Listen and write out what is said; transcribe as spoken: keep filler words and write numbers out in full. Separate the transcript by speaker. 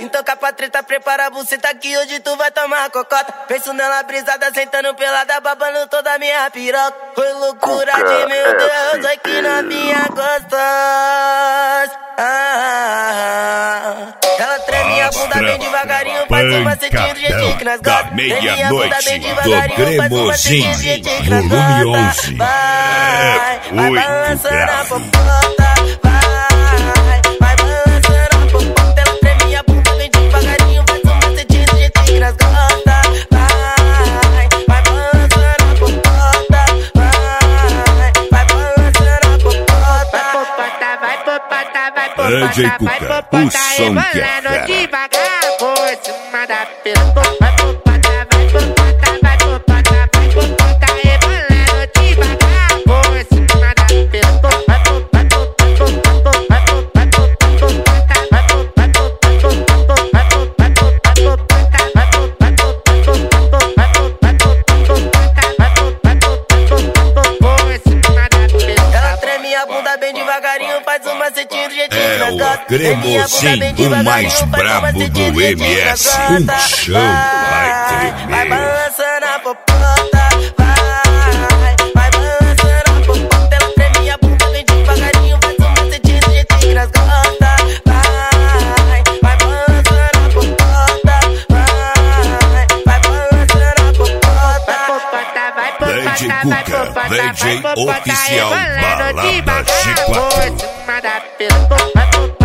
Speaker 1: Então capa treta, prepara a buceta que hoje tu vai tomar cocota. Penso nela brisada, sentando pelada, babando toda a minha piroca. Foi loucura de meu Deus, ai que novinha gostosa. Ah, ela treme a bunda bem devagarinho, faz uma setinha do jeitinho que nós gosta. Treme a bunda bem devagarinho, faz uma setinha do jeitinho que nós gosta. Vai, vai balançando a popota. Vai, vai balançando a popota. Ela treme a bunda bem devagarinho, faz uma setinha do jeitinho que nós gosta. Vai, vai balançando a popota. Vai, vai balançando a popota. Vai popota, vai popota, vai
Speaker 2: D J Cuca, o som que é fera.
Speaker 3: Devagar por cima da piroca. Vai popota, vai popota, vai popota, vai popota, rebolando devagar por cima da piroca. Vai popota, vai popota, vai popota, vai popota, vai popota, vai popota, vai popota, vai popota.
Speaker 1: Ela treme a bunda bem devagarinho, faz uma setinha do jeitinho que nós gosta.
Speaker 2: Cremosinho, o mais brabo do M S. Um show, vai
Speaker 1: Vai
Speaker 2: tremer.
Speaker 1: balançando a popota, vai, vai balançando a popota. Ela treme a bunda bem devagarinho, faz uma setinha do jeitinho que nós gosta. Vai, vai balançando a popota, vai, vai balançando a popota.
Speaker 2: D J Cuca, D J oficial Balada G quatro.
Speaker 3: Por cima da piroca.